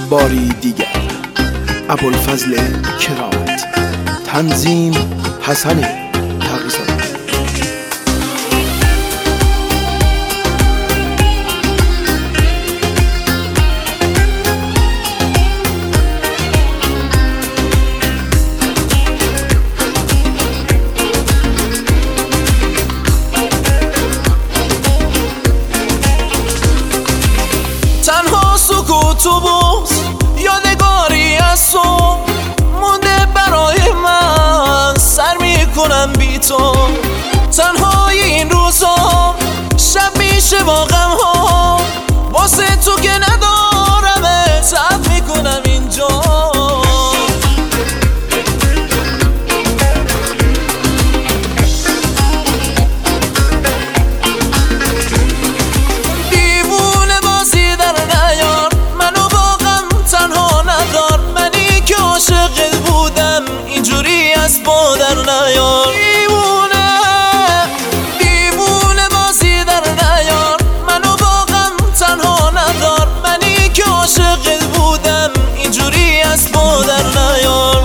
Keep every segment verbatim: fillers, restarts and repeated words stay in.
باری دیگر. ابوالفضل کرامت، تنظیم حسن تقی‌زاده. تنها سکوت و بوس یادگاری از تو مونده برای من، سر میکنم بی تو. تنهای این روزا شب میشه با غم ها، واسه تو که ندارمه صبر میکنم اینجا. عاشقت بودم اینجوری از بادر نیار. دیوونه دیوونه بازی در نیار، منو با غم تنها ندار. منی که عاشقت بودم اینجوری از بادر نیار.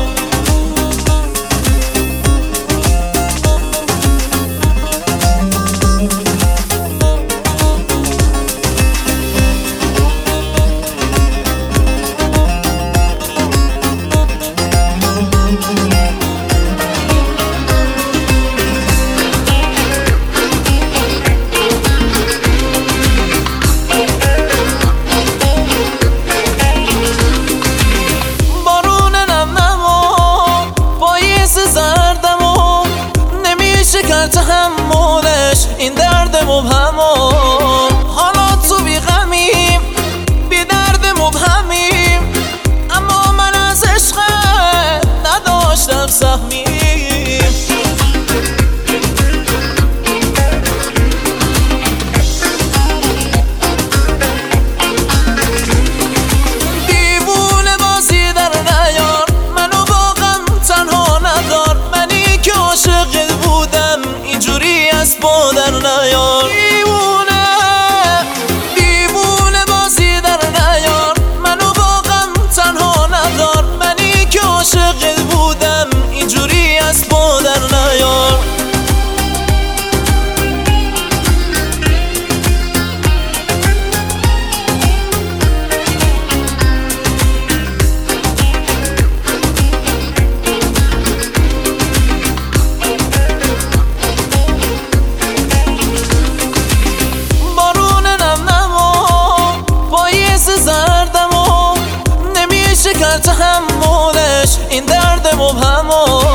تحملش این درد مبهمم، حالا تو بی غمیم بی درد مبهمیم، اما من از عشقت نداشتم سهمیم. دیوونه بازی در نیار، منو با غم تنها ندار. منی که عاشقت بودم اینجوری از بادر نیار. دیوونه دیوونه بازی در نیار، منو با غم تنها ندار. منی که عاشقت بودم اینجوری از بادر نیار. تحملش این درد مبهمم،